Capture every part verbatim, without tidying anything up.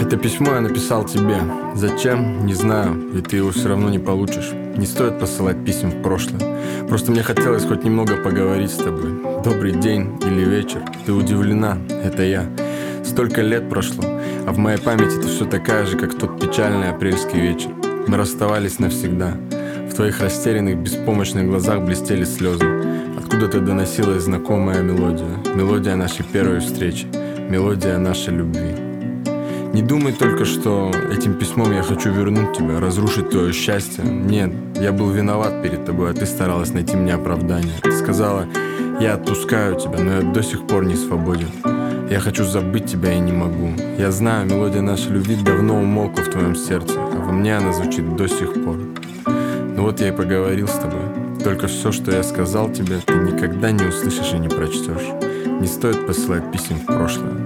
Это письмо я написал тебе. Зачем? Не знаю, ведь ты его все равно не получишь. Не стоит посылать писем в прошлое. Просто мне хотелось хоть немного поговорить с тобой. Добрый день или вечер. Ты удивлена, это я. Столько лет прошло, а в моей памяти ты все такая же, как тот печальный апрельский вечер. Мы расставались навсегда. В твоих растерянных, беспомощных глазах блестели слезы. Откуда-то доносилась знакомая мелодия. Мелодия нашей первой встречи. Мелодия нашей любви. Не думай только, что этим письмом я хочу вернуть тебя, разрушить твое счастье. Нет, я был виноват перед тобой, а ты старалась найти мне оправдание. Ты сказала, я отпускаю тебя, но я до сих пор не свободен. Я хочу забыть тебя и не могу. Я знаю, мелодия нашей любви давно умолкла в твоем сердце, а во мне она звучит до сих пор. Ну вот я и поговорил с тобой. Только все, что я сказал тебе, ты никогда не услышишь и не прочтешь. Не стоит посылать писем в прошлое.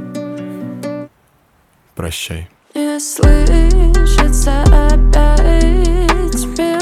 Прощай. Не слышится опять.